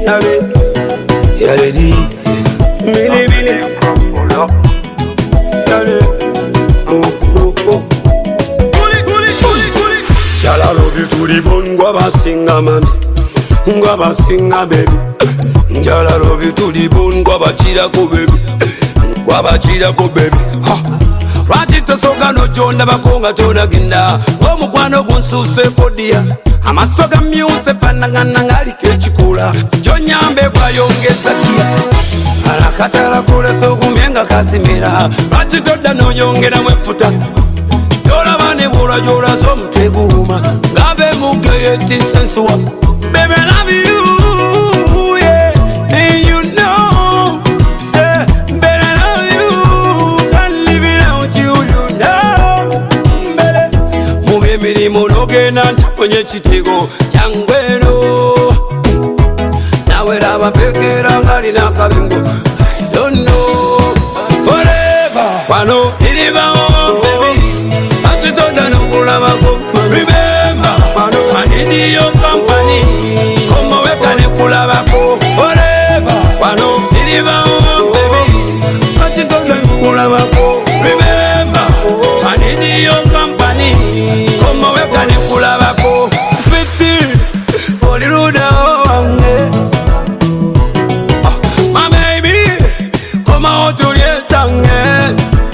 Yaledi, mili mili. Girl, I love you to the bone. Guava singa mami, guava singa baby. Girl, I love you to the bone. Guava chira ko baby, guava chira ko baby. Lwaki tosoka nojonda bakonga tonaginda ng'omukwano gunsuse podia amaso gamyuse fanagana ng'aliko ekikula kyonyambe bwayongeza kia alakatala kulesa ogumye nga kasimira lwaki todda noyongeramu effuta gyolaba ne bwolwa gyolaza omutwe guuma ng'abe mugeyetisa ensuwa baby I love you yeah and you know yeah baby I love you can't live without you you know baby mu by'emirimu n'ogenda ntaponye ekitego kyangweno nawe laba mpekera ng'alina akabengo I don't know forever wano iribawo baby atitoda n'okulabako remember wano I need your company komo weka ne kulabako forever wano iribawo baby atitoda n'okulabako remember I need your company komo weka ne kulabako sweetie oliruda wange my baby koma otulye sange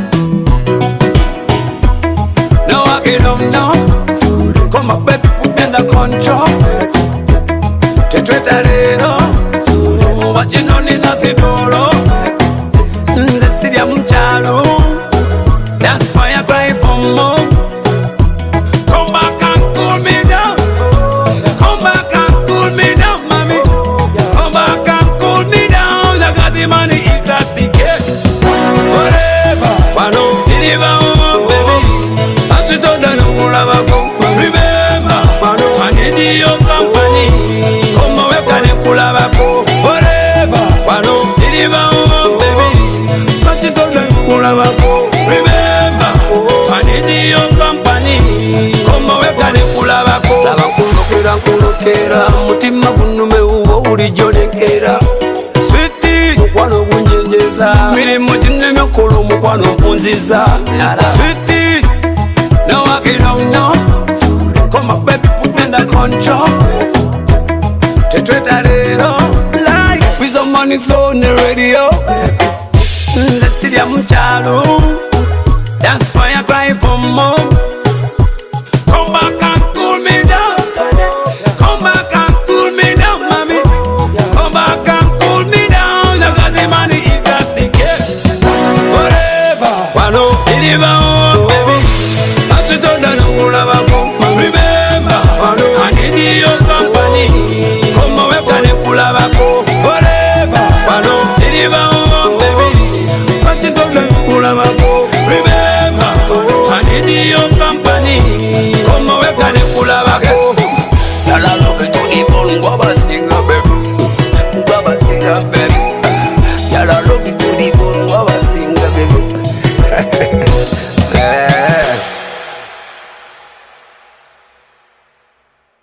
no I don't know come on baby put me in the control tetweta lero wakino nina sidoro nze sirya mukyalo that's why I cry for more come back and cool me down come back and cool me down mommy come back and cool me down I got the money if that's the case forever wano iribawo baby atitoda n'okulabako remember wano I need your company komo weka ne kulabako forever wano iribawo baby atitoda n'okulabako remember I need your company komo weka ne kulabako laba nkulokera mutima gunume uwo bulijjo nenkera sweetie mukwano gunjenjeza mirimu ginemyokola omukwano mpunziza sweetie no I don't know come on baby put me in the control tetweta lero life with some money on the radio nze sirya mukyalo that's why I cry for more come back and cool me down come back and cool me down mommy come back and cool me down I got the money if that's the case forever wano iribawo baby atitoda n'okulabako remember wano I need your company komo weka ne kulabako forever wano iribawo baby atitoda n'okulabako remember I need your company komo weka ne kulabako Girl, I love you to the bone, guava